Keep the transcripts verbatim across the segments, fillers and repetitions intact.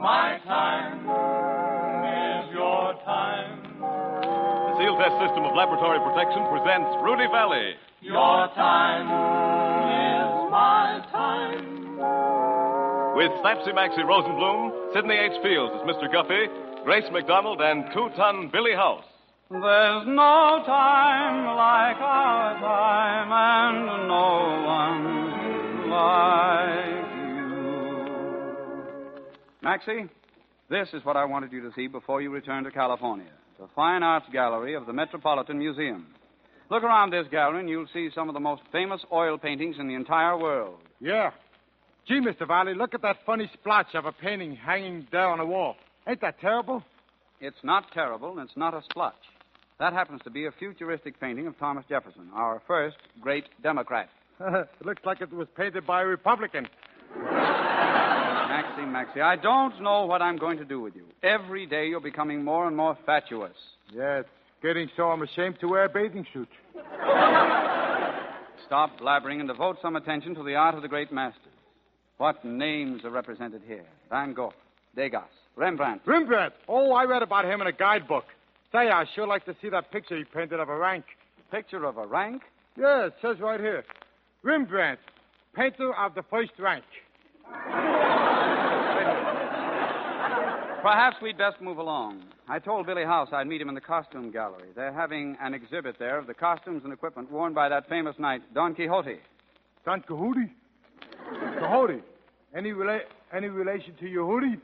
My time is your time. The Seal Test System of Laboratory Protection presents Rudy Valley. Your time is my time. With Slapsy Maxie Rosenblum, Sidney H. Fields as Mister Guffey, Grace McDonald, and two-ton Billy House. There's no time like our time, and no one like you. Maxie, this is what I wanted you to see before you return to California. The Fine Arts Gallery of the Metropolitan Museum. Look around this gallery and you'll see some of the most famous oil paintings in the entire world. Yeah. Gee, Mister Valley, look at that funny splotch of a painting hanging there on the wall. Ain't that terrible? It's not terrible, and it's not a splotch. That happens to be a futuristic painting of Thomas Jefferson, our first great Democrat. It looks like it was painted by a Republican. Maxie, Maxie, I don't know what I'm going to do with you. Every day you're becoming more and more fatuous. Yeah, it's getting so I'm ashamed to wear a bathing suit. Stop blabbering and devote some attention to the art of the great masters. What names are represented here? Van Gogh, Degas, Rembrandt. Rembrandt? Oh, I read about him in a guidebook. Say, I'd sure like to see that picture he painted of a rank. Picture of a rank? Yeah, it says right here. Rembrandt, painter of the first rank. Perhaps we'd best move along. I told Billy House I'd meet him in the costume gallery. They're having an exhibit there of the costumes and equipment worn by that famous knight, Don Quixote. Don Quixote? Quixote? Any, rela- any relation to Yehudi?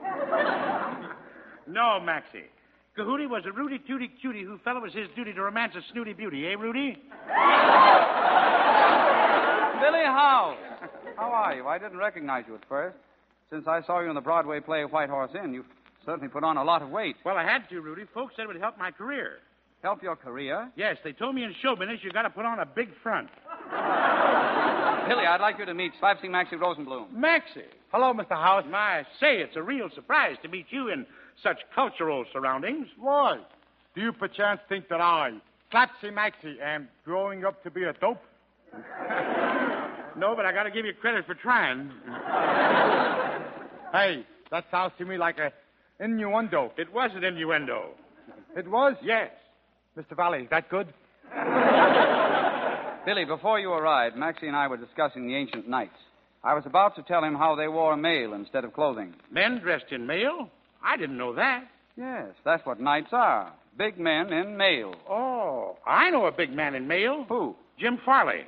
No, Maxie. Quixote was a rooty-tooty cutie who felt it was his duty to romance a snooty beauty, eh, Rudy? Billy House! How are you? I didn't recognize you at first. Since I saw you in the Broadway play White Horse Inn, you've certainly put on a lot of weight. Well, I had to, Rudy. Folks said it would help my career. Help your career? Yes, they told me in show business you got to put on a big front. Billy, I'd like you to meet Slapsy Maxie Rosenblum. Maxie? Hello, Mister House. My, say, it's a real surprise to meet you in such cultural surroundings. Why? Do you perchance think that I, Slapsy Maxie, am growing up to be a dope? No, but I got to give you credit for trying. Hey, that sounds to me like a innuendo. It was an innuendo. It was? Yes. Mister Valley, is that good? Billy, before you arrived, Maxie and I were discussing the ancient knights. I was about to tell him how they wore mail instead of clothing. Men dressed in mail? I didn't know that. Yes, that's what knights are. Big men in mail. Oh, I know a big man in mail. Who? Jim Farley.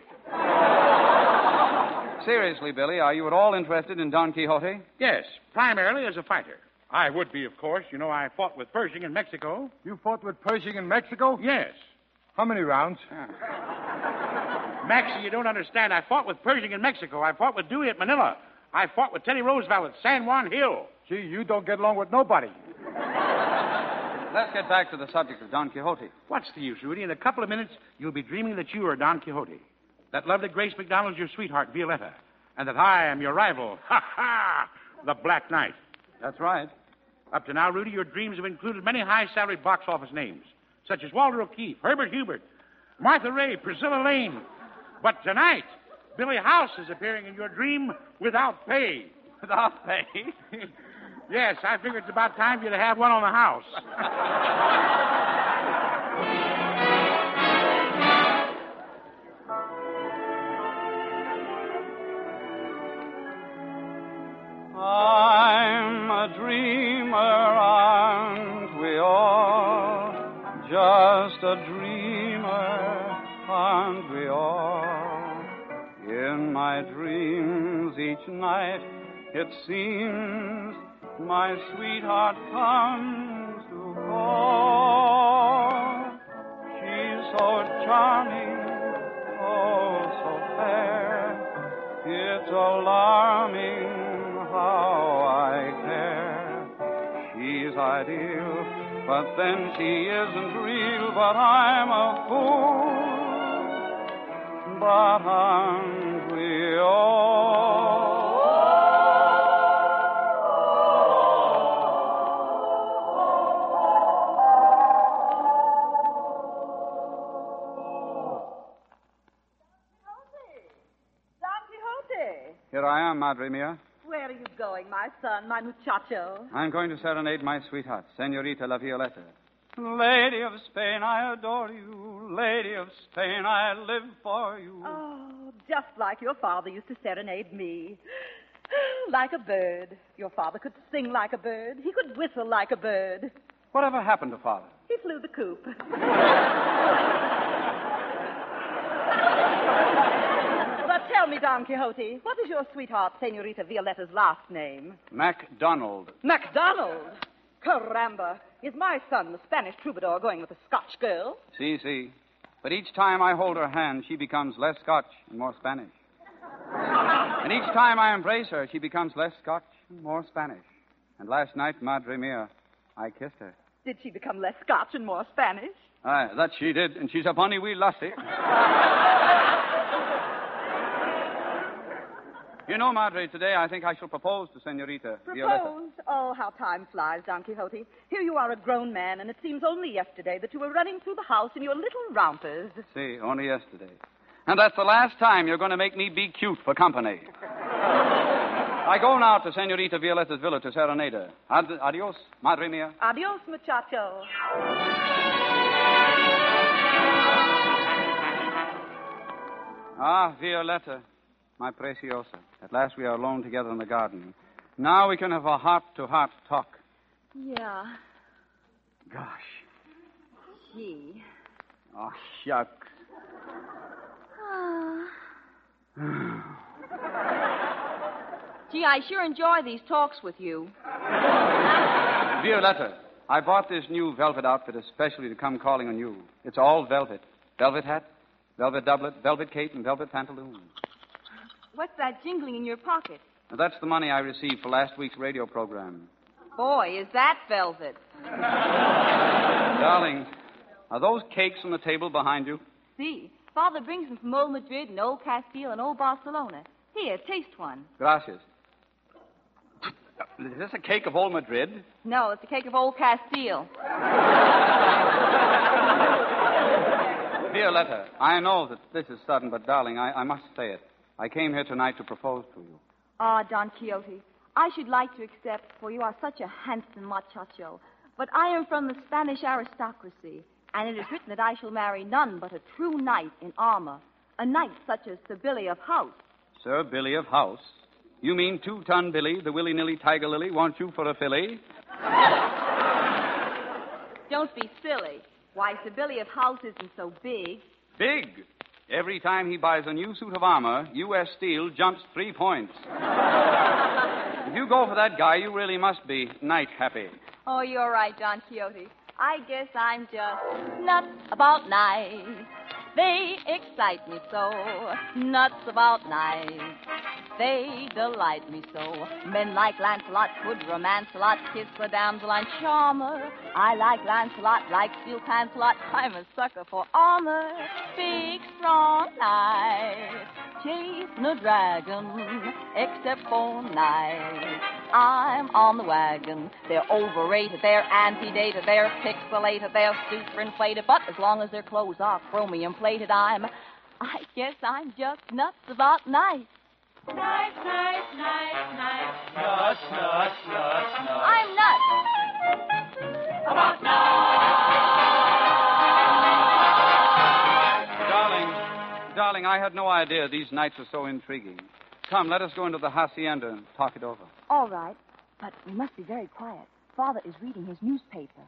Seriously, Billy, are you at all interested in Don Quixote? Yes, primarily as a fighter. I would be, of course. You know, I fought with Pershing in Mexico. You fought with Pershing in Mexico? Yes. How many rounds? Ah. Maxie, you don't understand. I fought with Pershing in Mexico. I fought with Dewey at Manila. I fought with Teddy Roosevelt at San Juan Hill. Gee, you don't get along with nobody. Let's get back to the subject of Don Quixote. What's the use, Rudy? In a couple of minutes, you'll be dreaming that you are Don Quixote. That lovely Grace McDonald's your sweetheart, Violetta. And that I am your rival. Ha ha! The Black Knight. That's right. Up to now, Rudy, your dreams have included many high-salaried box office names, such as Walter O'Keefe, Herbert Hubert, Martha Ray, Priscilla Lane. But tonight, Billy House is appearing in your dream without pay. Without pay? Yes, I figure it's about time for you to have one on the house. I'm a dreamer, aren't we all? Just a dreamer, aren't we all? In my dreams each night, it seems my sweetheart comes to call. She's so charming, oh, so fair. It's alarming how I care. She's ideal, but then she isn't real. But I'm a fool. But aren't we all? Don Quixote. Here I am, Madre Mia. Well, Where are you going, my son, my muchacho? I'm going to serenade my sweetheart, Senorita La Violetta. Lady of Spain, I adore you. Lady of Spain, I live for you. Oh, just like your father used to serenade me. Like a bird. Your father could sing like a bird. He could whistle like a bird. Whatever happened to father? He flew the coop. But tell me, Don Quixote, what is your sweetheart, Senorita Violetta's last name? MacDonald. MacDonald? Caramba. Is my son, the Spanish troubadour, going with a Scotch girl? Si, si. But each time I hold her hand, she becomes less Scotch and more Spanish. And each time I embrace her, she becomes less Scotch and more Spanish. And last night, Madre Mia, I kissed her. Did she become less Scotch and more Spanish? Aye, that she did, and she's a bonny wee lassie. You know, Madre, today I think I shall propose to Senorita Violetta. Propose? Oh, how time flies, Don Quixote. Here you are a grown man, and it seems only yesterday that you were running through the house in your little rompers. See, only yesterday. And that's the last time you're going to make me be cute for company. I go now to Senorita Violetta's villa to serenade her. Ad- adios, Madre Mia. Adios, muchacho. Ah, Violetta, my preciosa. At last we are alone together in the garden. Now we can have a heart-to-heart talk. Yeah. Gosh. Gee. Oh, shucks. Gee, I sure enjoy these talks with you. Violetta, I bought this new velvet outfit especially to come calling on you. It's all velvet. Velvet hat, velvet doublet, velvet cape, and velvet pantaloons. What's that jingling in your pocket? Now, that's the money I received for last week's radio program. Boy, is that velvet. Darling, are those cakes on the table behind you? See, Father brings them from old Madrid and old Castile and old Barcelona. Here, taste one. Gracias. Is this a cake of old Madrid? No, it's a cake of old Castile. Violetta, I know that this is sudden, but darling, I, I must say it. I came here tonight to propose to you. Ah, Don Quixote, I should like to accept, for you are such a handsome muchacho. But I am from the Spanish aristocracy, and it is written that I shall marry none but a true knight in armor, a knight such as Sir Billy of House. Sir Billy of House? You mean two-ton Billy, the willy-nilly tiger lily, wants you for a filly? Don't be silly. Why, Sir Billy of House isn't so big. Big? Every time he buys a new suit of armor, U S Steel jumps three points. If you go for that guy, you really must be night happy. Oh, you're right, Don Quixote. I guess I'm just nuts about knights. They excite me so. Nuts about knights. They delight me so. Men like Lancelot could romance a lot, kiss the damsel and charmer. I like Lancelot, like steel pants-a-lot. I'm a sucker for armor. Big, strong knights chasing a dragon, except for knights. I'm on the wagon. They're overrated, they're antedated, they're pixelated, they're super inflated. But as long as their clothes are chromium plated, I'm, I guess I'm just nuts about knights. Nice, nice, nice, nice. Nuts, nuts, nuts, nuts. I'm nuts. About night. Darling, darling, I had no idea these nights were so intriguing. Come, let us go into the hacienda and talk it over. All right, but we must be very quiet. Father is reading his newspaper.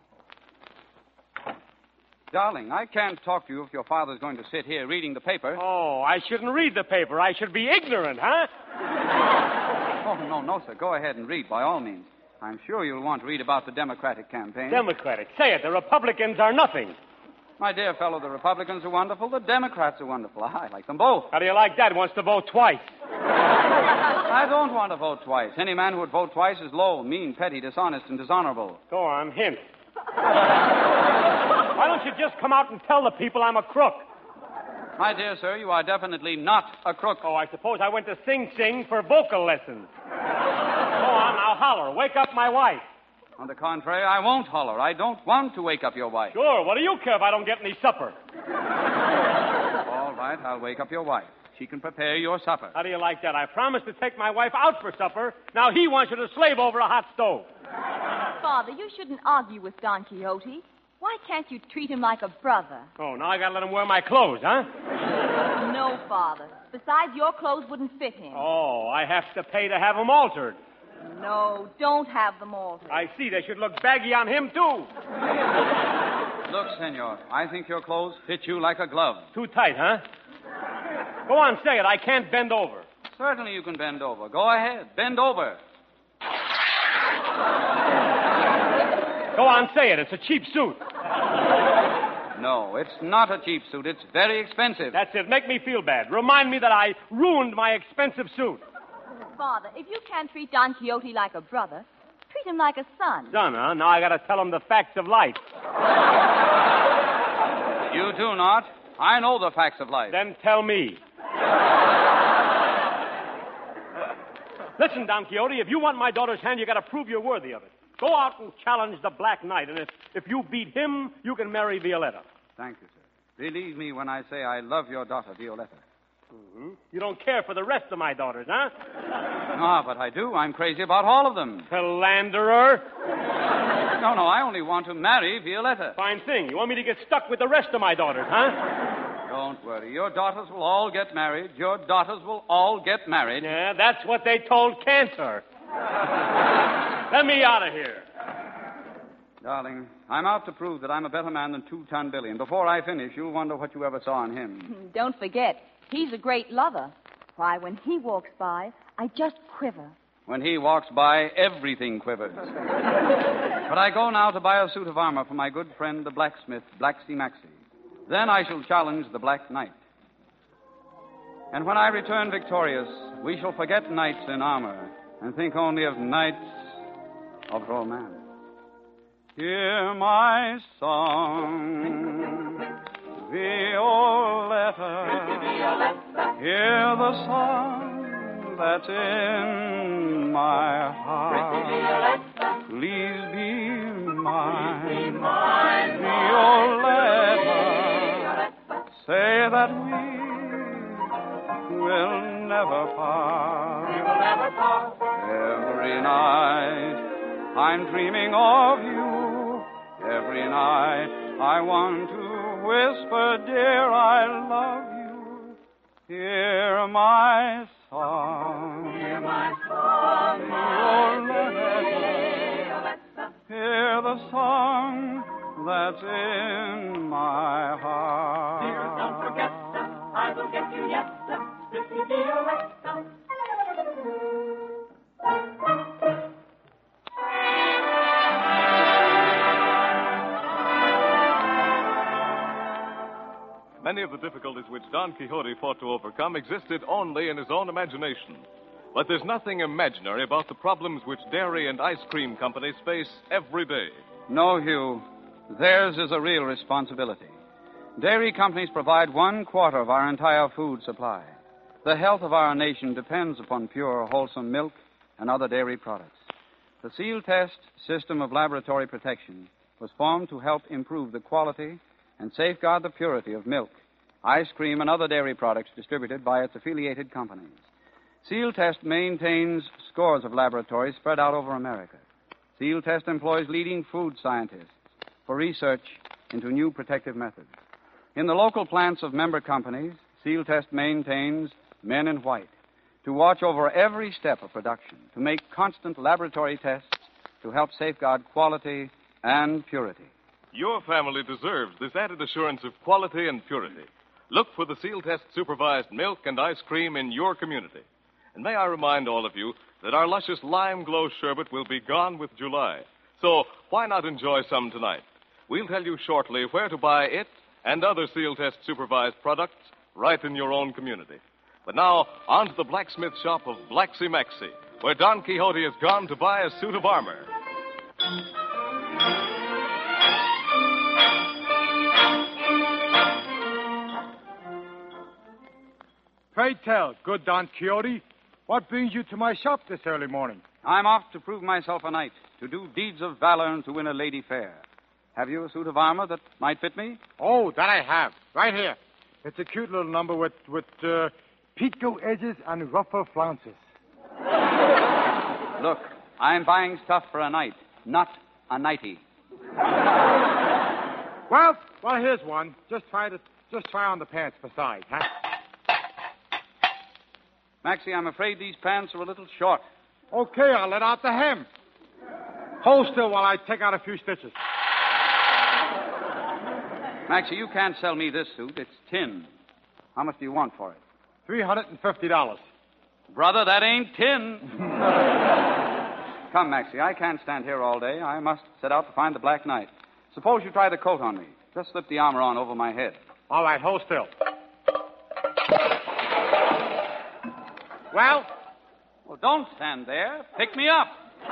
Darling, I can't talk to you if your father's going to sit here reading the paper. Oh, I shouldn't read the paper. I should be ignorant, huh? Oh, no, no, sir. Go ahead and read, by all means. I'm sure you'll want to read about the Democratic campaign. Democratic. Say it. The Republicans are nothing. My dear fellow, the Republicans are wonderful. The Democrats are wonderful. I like them both. How do you like that? Wants to vote twice. I don't want to vote twice. Any man who would vote twice is low, mean, petty, dishonest, and dishonorable. Go on, hint. Why don't you just come out and tell the people I'm a crook? My dear sir, you are definitely not a crook. Oh, I suppose I went to Sing Sing for vocal lessons. Go on, now holler. Wake up my wife. On the contrary, I won't holler. I don't want to wake up your wife. Sure, what do you care if I don't get any supper? All right, I'll wake up your wife. she can prepare your supper. How do you like that? I promised to take my wife out for supper. Now he wants you to slave over a hot stove. Father, you shouldn't argue with Don Quixote. Why can't you treat him like a brother? Oh, now I gotta let him wear my clothes, huh? No, Father. Besides, your clothes wouldn't fit him. Oh, I have to pay to have them altered. No, don't have them altered. I see. They should look baggy on him, too. Look, senor, I think your clothes fit you like a glove. Too tight, huh? Go on, say it. I can't bend over. Certainly you can bend over. Go ahead. Bend over. Go on, say it. It's a cheap suit. No, it's not a cheap suit. It's very expensive. That's it. Make me feel bad. Remind me that I ruined my expensive suit. Father, if you can't treat Don Quixote like a brother, treat him like a son. Son, huh? Now I gotta tell him the facts of life. You do not. I know the facts of life. Then tell me. Listen, Don Quixote, if you want my daughter's hand, you gotta prove you're worthy of it. Go out and challenge the Black Knight, and if, if you beat him, you can marry Violetta. Thank you, sir. Believe me when I say I love your daughter, Violetta. Mm-hmm. You don't care for the rest of my daughters, huh? Ah, but I do. I'm crazy about all of them. Philanderer. No, no, I only want to marry Violetta. Fine thing. You want me to get stuck with the rest of my daughters, huh? Don't worry. Your daughters will all get married. Your daughters will all get married. Yeah, that's what they told Cancer. Let me out of here. Darling, I'm out to prove that I'm a better man than Two-Ton Billy. And before I finish, you'll wonder what you ever saw in him. Don't forget, he's a great lover. Why, when he walks by, I just quiver. When he walks by, everything quivers. But I go now to buy a suit of armor for my good friend, the blacksmith, Blacksy Maxie. Then I shall challenge the Black Knight. And when I return victorious, we shall forget knights in armor and think only of knights of romance. Hear my song, Violetta. Hear the song that's in my heart. Please be mine, Violetta. Say that we will never part. Every night I'm dreaming of you. Every night I want to whisper, dear, I love you. Hear my song. Hear my song, Violetta. Hear the song that's in my heart. Dear, don't forget that I will get you yet, pretty Violetta. Many of the difficulties which Don Quixote fought to overcome existed only in his own imagination. But there's nothing imaginary about the problems which dairy and ice cream companies face every day. No, Hugh. Theirs is a real responsibility. Dairy companies provide one quarter of our entire food supply. The health of our nation depends upon pure, wholesome milk and other dairy products. The Seal Test system of laboratory protection was formed to help improve the quality and safeguard the purity of milk, ice cream, and other dairy products distributed by its affiliated companies. Seal Test maintains scores of laboratories spread out over America. Seal Test employs leading food scientists for research into new protective methods. In the local plants of member companies, Seal Test maintains men in white to watch over every step of production, to make constant laboratory tests to help safeguard quality and purity. Your family deserves this added assurance of quality and purity. Look for the Seal Test supervised milk and ice cream in your community. And may I remind all of you that our luscious Lime Glow sherbet will be gone with July. So why not enjoy some tonight? We'll tell you shortly where to buy it and other Seal Test supervised products right in your own community. But now, on to the blacksmith shop of Blacksy Maxie, where Don Quixote has gone to buy a suit of armor. Pray tell, good Don Quixote, what brings you to my shop this early morning? I'm off to prove myself a knight, to do deeds of valor and to win a lady fair. Have you a suit of armor that might fit me? Oh, that I have. Right here. It's a cute little number with, with uh, pico edges and ruffle flounces. Look, I'm buying stuff for a night, not a nightie. Well, well, here's one. Just try to, just try on the pants besides, huh? Maxie, I'm afraid these pants are a little short. Okay, I'll let out the hem. Hold still while I take out a few stitches. Maxie, you can't sell me this suit. It's tin. How much do you want for it? Three hundred and fifty dollars. Brother, that ain't tin. Come, Maxie, I can't stand here all day. I must set out to find the Black Knight. Suppose you try the coat on me. Just slip the armor on over my head. All right, hold still. Well? Well, don't stand there. Pick me up.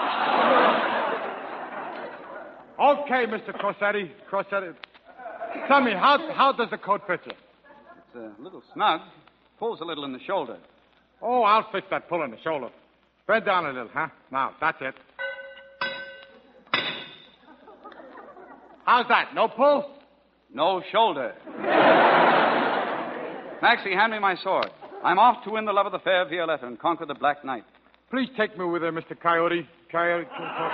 Okay, Mister Crossetti. Crossetti. Tell me, how how does the coat fit you? It's a little snug. Pulls a little in the shoulder. Oh, I'll fix that pull in the shoulder. Bend down a little, huh? Now, that's it. How's that? No pull? No shoulder. Maxie, hand me my sword. I'm off to win the love of the fair Violetta and conquer the Black Knight. Please take me with her, Mister Coyote. Coyote.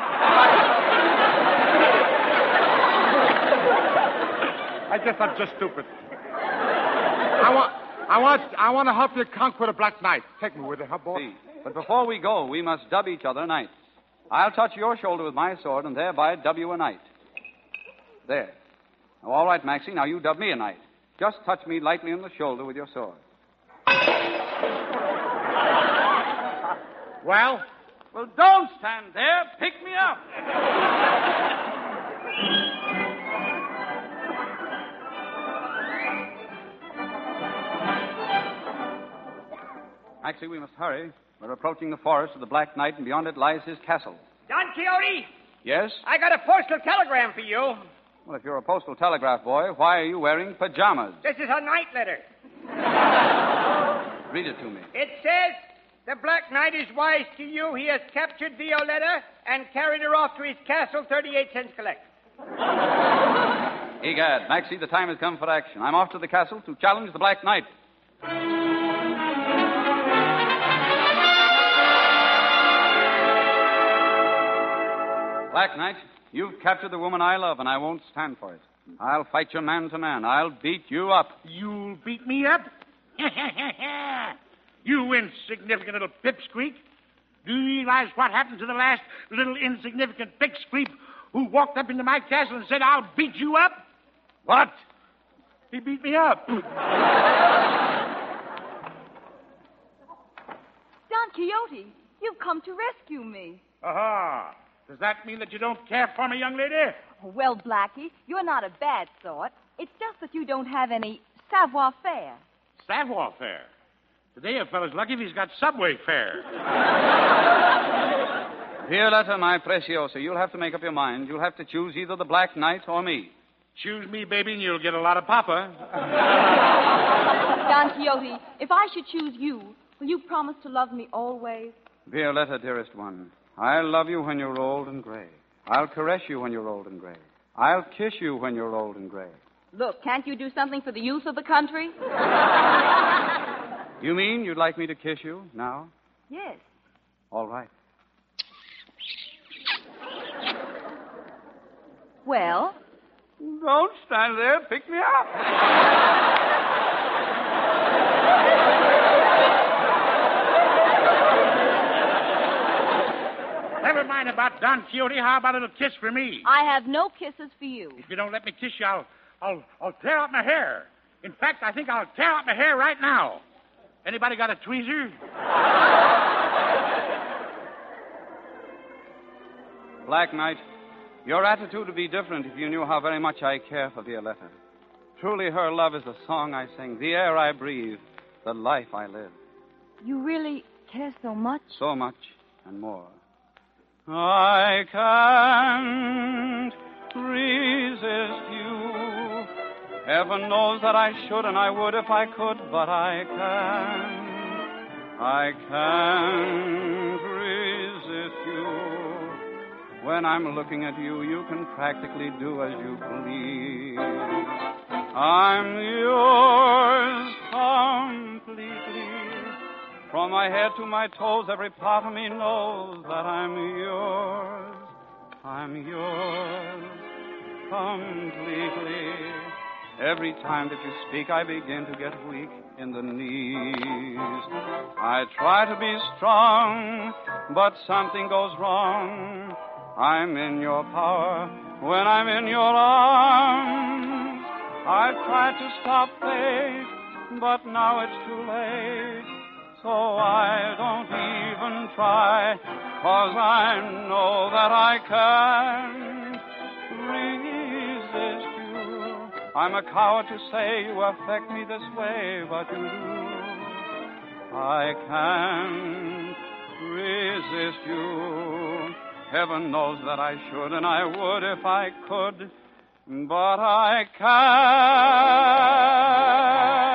I guess I'm just stupid. I want, I want, I want to help you conquer the Black Knight. Take me with her, huh, boy? See, but before we go, we must dub each other knights. I'll touch your shoulder with my sword and thereby dub you a knight. There. Now, all right, Maxie. Now you dub me a knight. Just touch me lightly on the shoulder with your sword. Well? Well, don't stand there. Pick me up. Maxie, we must hurry. We're approaching the forest of the Black Knight, and beyond it lies his castle. Don Quixote, Yes? I got a postal telegram for you. Well, if you're a postal telegraph boy, why are you wearing pajamas? This is a night letter. Read it to me. It says, the Black Knight is wise to you. He has captured Violetta and carried her off to his castle, thirty-eight cents collect. Egad, Maxie, the time has come for action. I'm off to the castle to challenge the Black Knight. Black Knight, you've captured the woman I love, and I won't stand for it. I'll fight you man to man. I'll beat you up. You'll beat me up? You insignificant little pipsqueak. Do you realize what happened to the last little insignificant pipsqueak who walked up into my castle and said, I'll beat you up? What? He beat me up. Don Quixote, you've come to rescue me. Aha. Does that mean that you don't care for me, young lady? Well, Blackie, you're not a bad sort. It's just that you don't have any savoir-faire. Savoir-faire. Today a fellow's lucky if he's got subway fare. Violetta, my preciosa, you'll have to make up your mind. You'll have to choose either the Black Knight or me. Choose me, baby, and you'll get a lot of papa. Don Quixote, if I should choose you, will you promise to love me always? Violetta, dearest one, I'll love you when you're old and gray. I'll caress you when you're old and gray. I'll kiss you when you're old and gray. Look, can't you do something for the youth of the country? You mean you'd like me to kiss you now? Yes. All right. Well? Don't stand there. Pick me up. Never mind about Don Quixote. How about a little kiss for me? I have no kisses for you. If you don't let me kiss you, I'll, I'll, I'll tear out my hair. In fact, I think I'll tear out my hair right now. Anybody got a tweezer? Black Knight, your attitude would be different if you knew how very much I care for Violetta. Truly, her love is the song I sing, the air I breathe, the life I live. You really care so much? So much and more. I can't resist you. Heaven knows that I should and I would if I could, but I can't. I can't resist you. When I'm looking at you, you can practically do as you please. I'm yours completely. From my head to my toes, every part of me knows that I'm yours. I'm yours completely. Every time that you speak, I begin to get weak in the knees. I try to be strong, but something goes wrong. I'm in your power when I'm in your arms. I've tried to stop fate, but now it's too late. So I don't even try, 'cause I know that I can't resist you. I'm a coward to say you affect me this way, but you do. I can't resist you. Heaven knows that I should, and I would if I could, but I can't.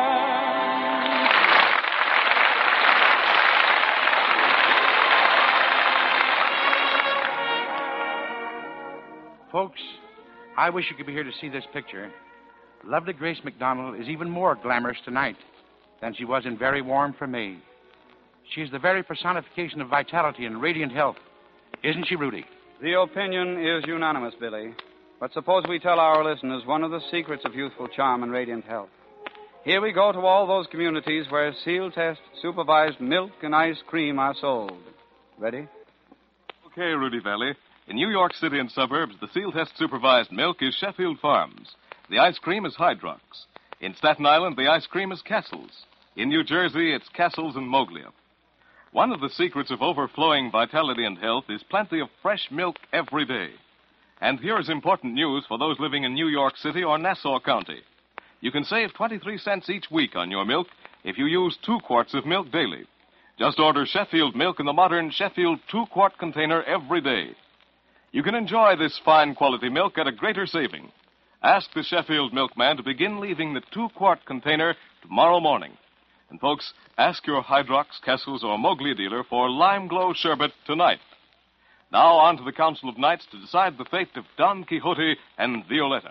Folks, I wish you could be here to see this picture. Lovely Grace McDonald is even more glamorous tonight than she was in Very Warm for Me. She is the very personification of vitality and radiant health. Isn't she, Rudy? The opinion is unanimous, Billy. But suppose we tell our listeners one of the secrets of youthful charm and radiant health. Here we go to all those communities where seal test supervised milk and ice cream are sold. Ready? Okay, Rudy Valley. In New York City and suburbs, the seal test supervised milk is Sheffield Farms. The ice cream is Hydrox. In Staten Island, the ice cream is Castle's. In New Jersey, it's Castle's and Moglia. One of the secrets of overflowing vitality and health is plenty of fresh milk every day. And here is important news for those living in New York City or Nassau County. You can save twenty-three cents each week on your milk if you use two quarts of milk daily. Just order Sheffield milk in the modern Sheffield two-quart container every day. You can enjoy this fine quality milk at a greater saving. Ask the Sheffield milkman to begin leaving the two-quart container tomorrow morning. And, folks, ask your Hydrox, Castle's, or Moglia dealer for Lime Glow Sherbet tonight. Now on to the Council of Knights to decide the fate of Don Quixote and Violetta.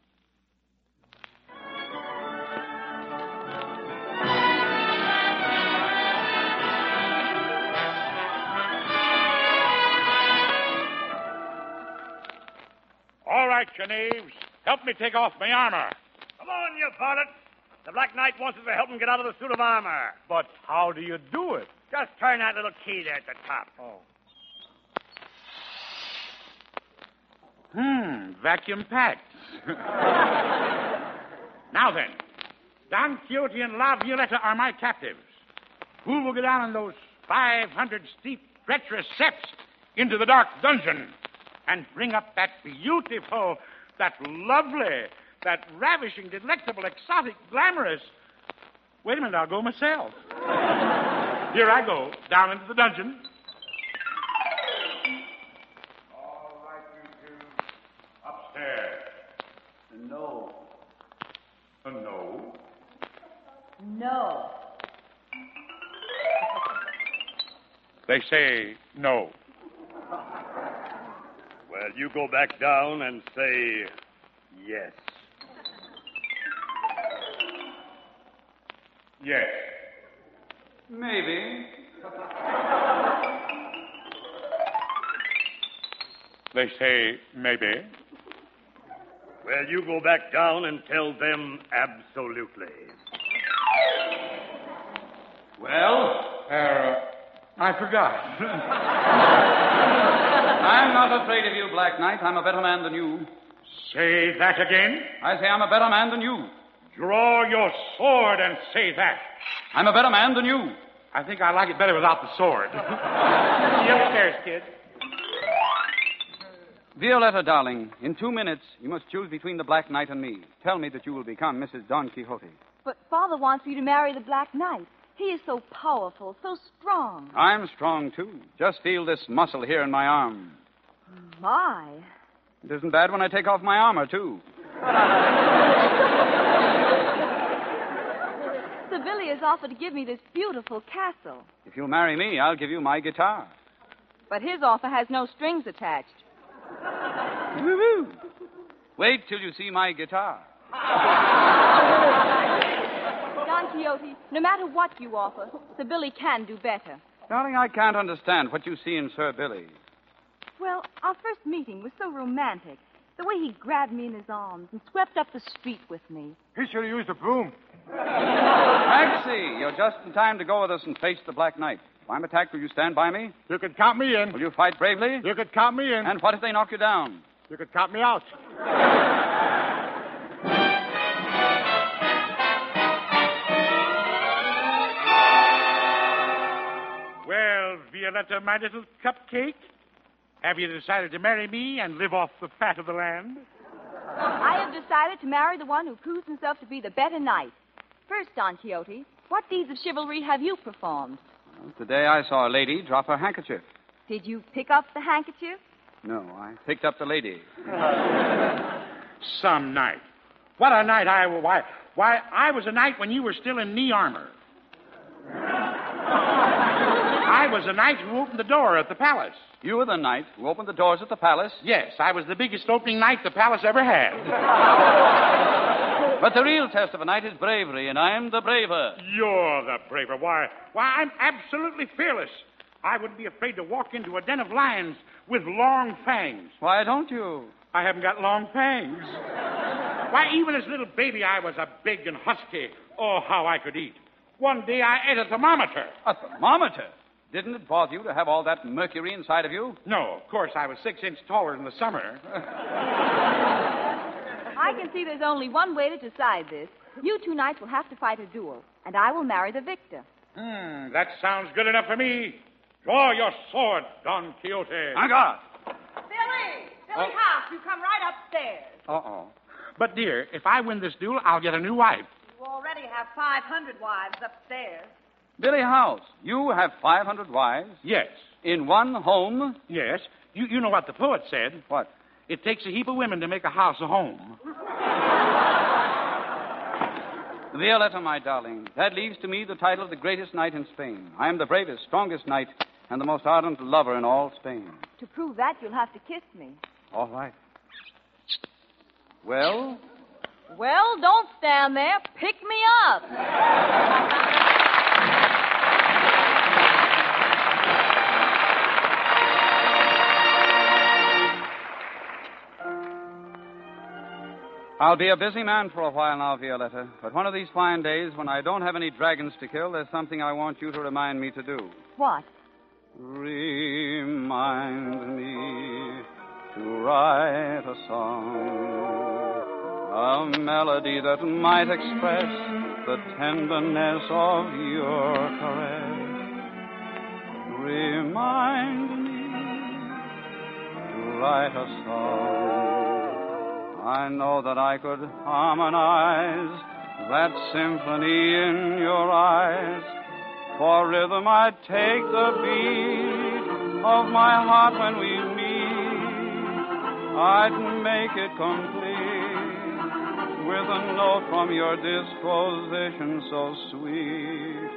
All right, you knaves. Help me take off my armor. Come on, you varlet. The Black Knight wants us to help him get out of the suit of armor. But how do you do it? Just turn that little key there at the top. Oh. Hmm, vacuum packed. Now then, Don Quixote and La Violetta are my captives. Who will go down in those five hundred steep, treacherous steps into the dark dungeon and bring up that beautiful, that lovely, that ravishing, delectable, exotic, glamorous... Wait a minute, I'll go myself. Here I go, down into the dungeon. All right, you two. Upstairs. No. A no. No. They say no. Well, you go back down and say yes. Yes. Maybe. They say maybe. Well, you go back down and tell them absolutely. Well? Uh, I forgot. I'm not afraid of you, Black Knight. I'm a better man than you. Say that again. I say I'm a better man than you. Draw your sword and say that. I'm a better man than you. I think I like it better without the sword. See you upstairs, kid. Violetta, darling, in two minutes, you must choose between the Black Knight and me. Tell me that you will become Missus Don Quixote. But Father wants you to marry the Black Knight. He is so powerful, so strong. I'm strong, too. Just feel this muscle here in my arm. My. It isn't bad when I take off my armor, too. Sir Billy has offered to give me this beautiful castle. If you'll marry me, I'll give you my guitar. But his offer has no strings attached. Woo-hoo. Wait till you see my guitar. Don Don Quixote, no matter what you offer, Sir Billy can do better. Darling, I can't understand what you see in Sir Billy. Well, our first meeting was so romantic. The way he grabbed me in his arms and swept up the street with me. He should have used a broom. Maxie, you're just in time to go with us and face the Black Knight. If I'm attacked, will you stand by me? You could count me in. Will you fight bravely? You could count me in. And what if they knock you down? You could count me out. Well, Violetta, my little cupcake, have you decided to marry me and live off the fat of the land? I have decided to marry the one who proves himself to be the better knight. First, Don Quixote, what deeds of chivalry have you performed? Well, today I saw a lady drop her handkerchief. Did you pick up the handkerchief? No, I picked up the lady. Some night. What a night I will. Why, why, I was a knight when you were still in knee armor. I was a knight who opened the door at the palace. You were the knight who opened the doors at the palace? Yes, I was the biggest opening night the palace ever had. But the real test of a knight is bravery, and I'm the braver. You're the braver. Why, why, I'm absolutely fearless. I wouldn't be afraid to walk into a den of lions with long fangs. Why don't you? I haven't got long fangs. Why, even as a little baby, I was a big and husky. Oh, how I could eat. One day I ate a thermometer. A thermometer? Didn't it bother you to have all that mercury inside of you? No, of course, I was six inches taller in the summer. I can see there's only one way to decide this. You two knights will have to fight a duel, and I will marry the victor. Hmm, that sounds good enough for me. Draw your sword, Don Quixote. My God! Billy! Billy Oh. House, you come right upstairs. Uh-oh. But, dear, if I win this duel, I'll get a new wife. You already have five hundred wives upstairs. Billy House, you have five hundred wives? Yes. In one home? Yes. You, you know what the poet said. What? It takes a heap of women to make a house a home. Violetta, my darling, that leaves to me the title of the greatest knight in Spain. I am the bravest, strongest knight, and the most ardent lover in all Spain. To prove that, you'll have to kiss me. All right. Well? Well, don't stand there. Pick me up. I'll be a busy man for a while now, Violetta. But one of these fine days, when I don't have any dragons to kill, there's something I want you to remind me to do. What? Remind me to write a song, a melody that might express the tenderness of your caress. Remind me to write a song. I know that I could harmonize that symphony in your eyes. For rhythm I'd take the beat of my heart when we meet. I'd make it complete with a note from your disposition so sweet.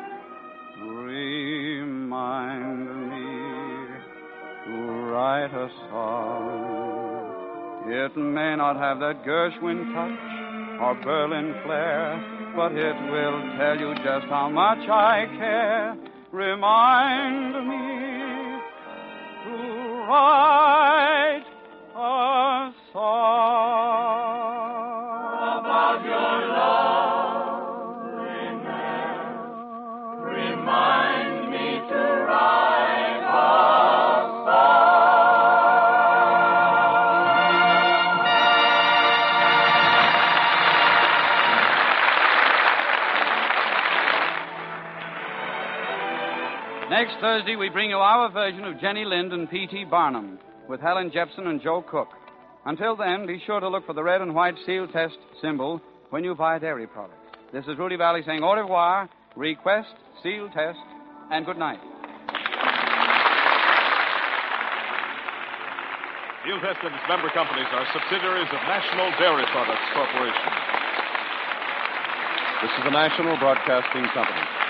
Remind me to write a song. It may not have that Gershwin touch or Berlin flair, but it will tell you just how much I care. Remind me to write a song about your loveliness. Remind me to write a song. Next Thursday, we bring you our version of Jenny Lind and P T Barnum with Helen Jepson and Joe Cook. Until then, be sure to look for the red and white seal test symbol when you buy dairy products. This is Rudy Valley saying au revoir, request, seal test, and good night. Seal Test and its member companies are subsidiaries of National Dairy Products Corporation. This is the National Broadcasting Company.